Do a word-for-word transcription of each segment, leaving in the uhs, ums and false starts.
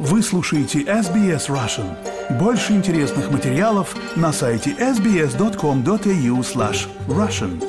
Вы слушаете эс би эс Russian. Больше интересных материалов на сайте эс би эс точка ком точка эй ю слэш Russian.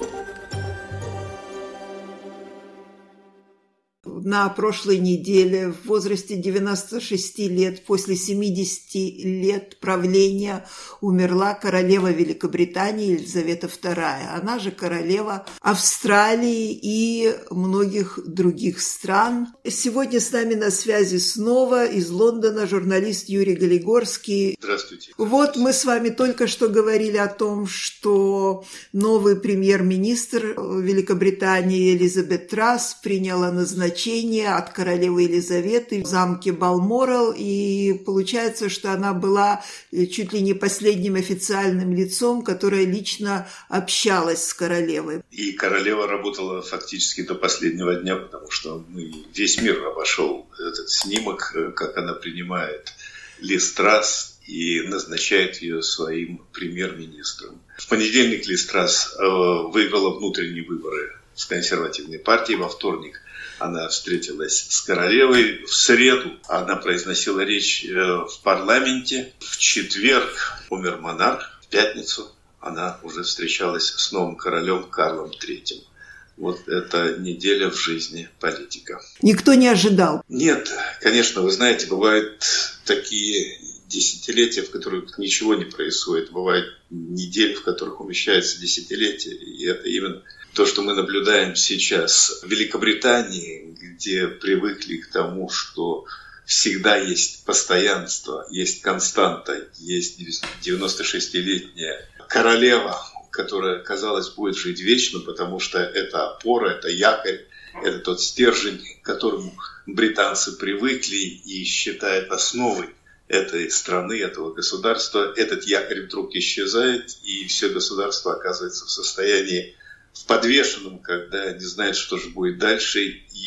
На прошлой неделе в возрасте девяноста шести лет, после семидесяти лет правления, умерла королева Великобритании Елизавета вторая. Она же королева Австралии и многих других стран. Сегодня с нами на связи снова из Лондона журналист Юрий Галигорский. Здравствуйте. Вот мы с вами только что говорили о том, что новый премьер-министр Великобритании Элизабет Трасс приняла назначение от королевы Елизаветы в замке Балморал, и получается, что она была чуть ли не последним официальным лицом, которое лично общалась с королевой. И королева работала фактически до последнего дня, потому что мы, весь мир обошел этот снимок, как она принимает Лиз Трасс и назначает ее своим премьер-министром. В понедельник Лиз Трасс выиграла внутренние выборы в консервативной партии, во вторник она встретилась с королевой, в среду она произносила речь в парламенте, в четверг умер монарх, в пятницу она уже встречалась с новым королем Карлом третьим. Вот это неделя в жизни политика. Никто не ожидал? Нет, конечно, вы знаете, бывают такие десятилетия, в которых ничего не происходит. Бывают недели, в которых умещается десятилетие. И это именно то, что мы наблюдаем сейчас в Великобритании, где привыкли к тому, что всегда есть постоянство, есть константа, есть девяностошестилетняя королева, которая, казалось, будет жить вечно, потому что это опора, это якорь, это тот стержень, к которому британцы привыкли и считают основой этой страны, этого государства. Этот якорь вдруг исчезает, и все государство оказывается в состоянии в подвешенном, когда не знает, что же будет дальше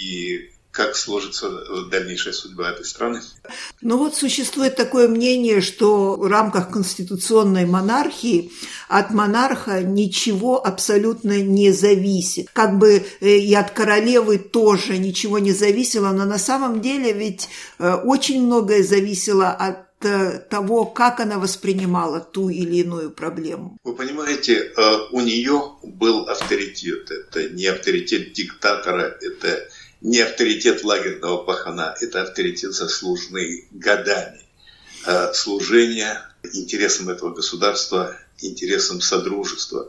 и как сложится дальнейшая судьба этой страны. Ну вот существует такое мнение, что в рамках конституционной монархии от монарха ничего абсолютно не зависит. Как бы и от королевы тоже ничего не зависело, но на самом деле ведь очень многое зависело от того, как она воспринимала ту или иную проблему. Вы понимаете, у нее был авторитет. Это не авторитет диктатора, это не авторитет лагерного пахана, это авторитет, заслуженный годами служения интересам этого государства, интересам содружества.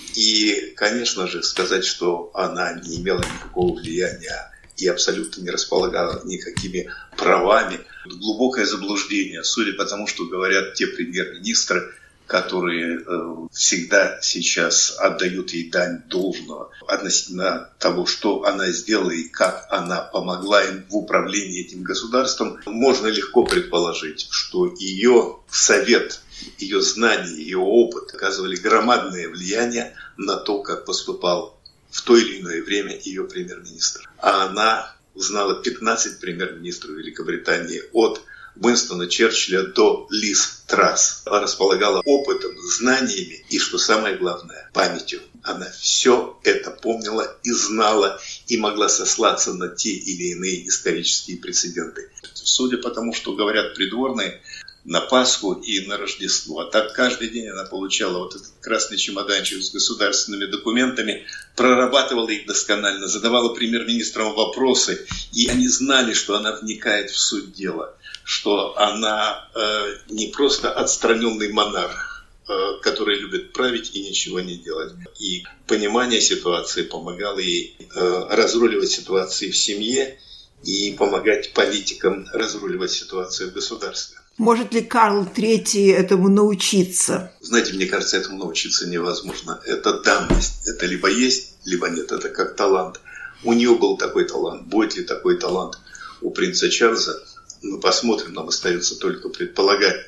И, конечно же, сказать, что она не имела никакого влияния и абсолютно не располагала никакими правами, глубокое заблуждение, судя по тому, что говорят те премьер-министры, которые э, всегда сейчас отдают ей дань должного относительно того, что она сделала и как она помогла им в управлении этим государством. Можно легко предположить, что ее совет, ее знания, ее опыт оказывали громадное влияние на то, как поступал в то или иное время ее премьер-министр. А она знала пятнадцать премьер-министров Великобритании, от Уинстона Черчилля до Лиз Трасс. Она располагала опытом, знаниями и, что самое главное, памятью. Она все это помнила и знала, и могла сослаться на те или иные исторические прецеденты. Судя по тому, что говорят придворные, на Пасху и на Рождество. А так каждый день она получала вот этот красный чемоданчик с государственными документами, прорабатывала их досконально, задавала премьер-министрам вопросы, и они знали, что она вникает в суть дела, что она э, не просто отстраненный монарх, э, который любит править и ничего не делать. И понимание ситуации помогало ей э, разруливать ситуации в семье и помогать политикам разруливать ситуацию в государстве. Может ли Карл третий этому научиться? Знаете, мне кажется, этому научиться невозможно. Это данность. Это либо есть, либо нет. Это как талант. У нее был такой талант. Будет ли такой талант у принца Чарльза? Мы посмотрим, нам остается только предполагать.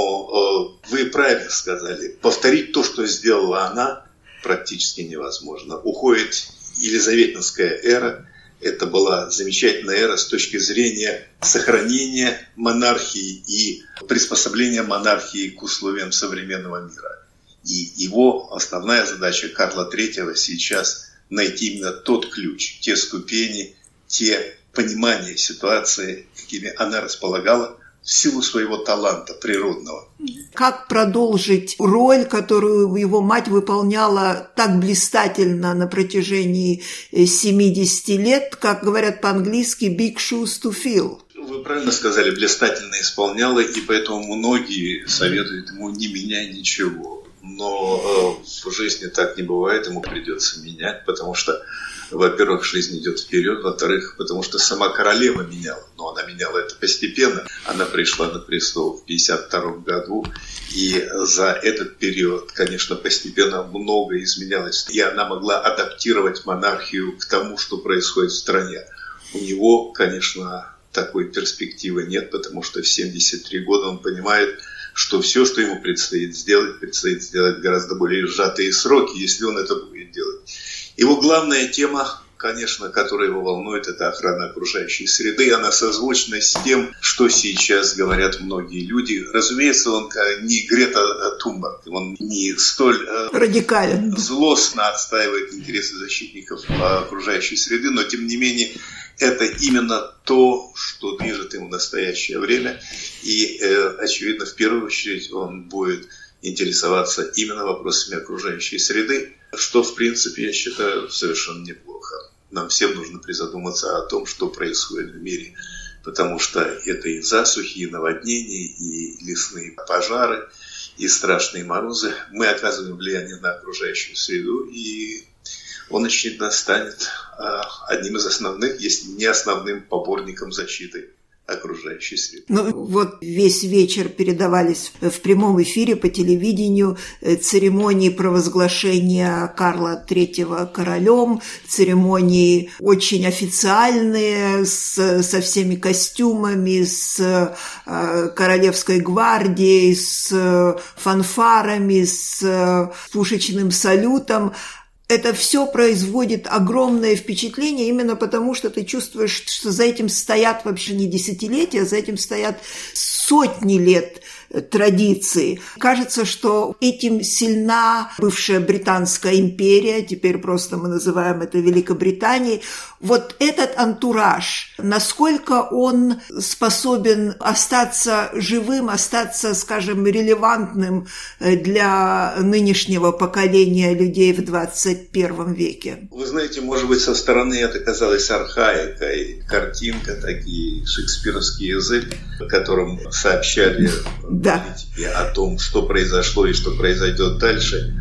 Но э, вы правильно сказали. Повторить то, что сделала она, практически невозможно. Уходит Елизаветинская эра. Это была замечательная эра с точки зрения сохранения монархии и приспособления монархии к условиям современного мира. И его основная задача Карла третьего сейчас найти именно тот ключ, те ступени, те понимания ситуации, какими она располагала в силу своего таланта природного. Как продолжить роль, которую его мать выполняла так блистательно на протяжении семидесяти лет, как говорят по-английски «big shoes to fill». Вы правильно сказали, блистательно исполняла, и поэтому многие советуют ему не менять ничего. Но э, в жизни так не бывает, ему придется менять, потому что, во-первых, жизнь идет вперед, во-вторых, потому что сама королева меняла, но она меняла это постепенно. Она пришла на престол в пятьдесят втором году, и за этот период, конечно, постепенно многое изменялось, и она могла адаптировать монархию к тому, что происходит в стране. У него, конечно, такой перспективы нет, потому что в семьдесят три года он понимает, что все, что ему предстоит сделать, предстоит сделать гораздо более сжатые сроки, если он это будет делать. Его главная тема, конечно, которая его волнует, это охрана окружающей среды. Она созвучна с тем, что сейчас говорят многие люди. Разумеется, он не Грета Тунберг, он не столь радикален, злостно отстаивает интересы защитников окружающей среды, но тем не менее это именно то, что движет им в настоящее время. И, э, очевидно, в первую очередь он будет интересоваться именно вопросами окружающей среды, что, в принципе, я считаю совершенно неплохо. Нам всем нужно призадуматься о том, что происходит в мире, потому что это и засухи, и наводнения, и лесные пожары, и страшные морозы. Мы оказываем влияние на окружающую среду, и он, очевидно, станет одним из основных, если не основным поборником защиты окружающей среды. Ну вот весь вечер передавались в прямом эфире по телевидению церемонии провозглашения Карла третьего королем, церемонии очень официальные, с, со всеми костюмами, с э, королевской гвардией, с фанфарами, с пушечным салютом. Это все производит огромное впечатление именно потому, что ты чувствуешь, что за этим стоят вообще не десятилетия, за этим стоят сотни лет традиции. Кажется, что этим сильна бывшая Британская империя, теперь просто мы называем это Великобританией. Вот этот антураж, насколько он способен остаться живым, остаться, скажем, релевантным для нынешнего поколения людей в двадцать первом веке? Вы знаете, может быть, со стороны это казалось архаикой, картинка, такие шекспировский язык, которым сообщали да. о том, что произошло и что произойдет дальше.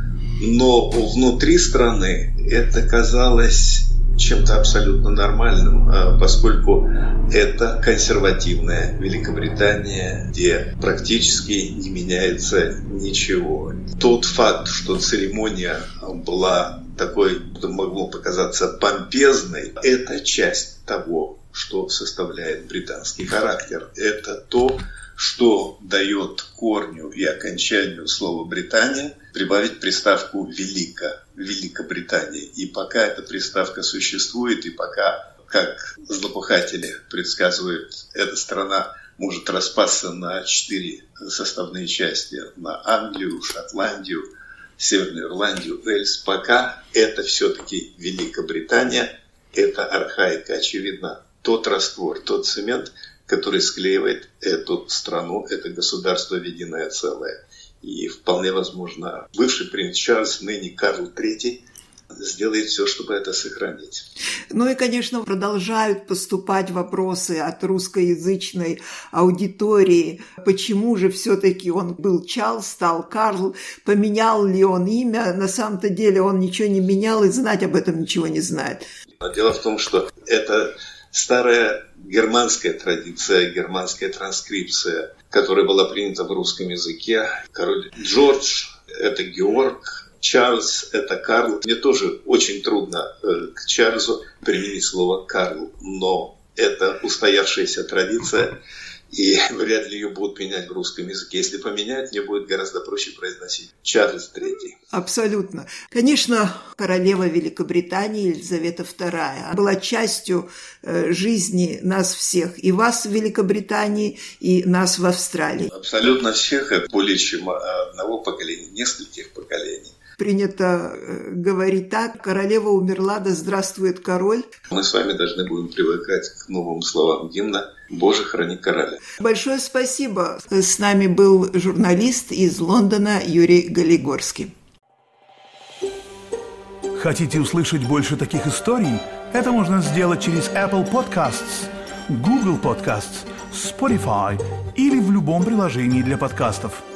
Но внутри страны это казалось чем-то абсолютно нормальным, поскольку это консервативная Великобритания, где практически не меняется ничего. Тот факт, что церемония была такой, могло показаться помпезной, это часть того, что составляет британский характер. Это то, что дает корню и окончанию слова «Британия» прибавить приставку «Велика», Великобритания. И пока эта приставка существует, и пока, как злопыхатели предсказывают, эта страна может распасться на четыре составные части, на Англию, Шотландию, Северную Ирландию, Уэльс, пока это все-таки Великобритания, это архаика, очевидно, тот раствор, тот цемент, который склеивает эту страну, это государство в единое целое. И вполне возможно, бывший принц Чарльз, ныне Карл третий, сделает все, чтобы это сохранить. Ну и, конечно, продолжают поступать вопросы от русскоязычной аудитории. Почему же все-таки он был Чарльз, стал Карл? Поменял ли он имя? На самом-то деле он ничего не менял и знать об этом ничего не знает. Дело в том, что это старая германская традиция, германская транскрипция, которая была принята в русском языке. Король Джордж – это Георг, Чарльз – это Карл. Мне тоже очень трудно э, к Чарльзу применить слово «Карл», но это устоявшаяся традиция, и вряд ли ее будут менять в русском языке. Если поменять, мне будет гораздо проще произносить Чарльз третий. Абсолютно. Конечно, королева Великобритании Елизавета вторая была частью э, жизни нас всех. И вас в Великобритании, и нас в Австралии. Абсолютно всех. Это более чем одного поколения, нескольких поколений. принято говорить так: королева умерла, да здравствует король. Мы с вами должны будем привыкать к новым словам гимна «Боже, храни короля». Большое спасибо. С нами был журналист из Лондона Юрий Галигорский. Хотите услышать больше таких историй? Это можно сделать через Apple Podcasts, Google Podcasts, Spotify или в любом приложении для подкастов.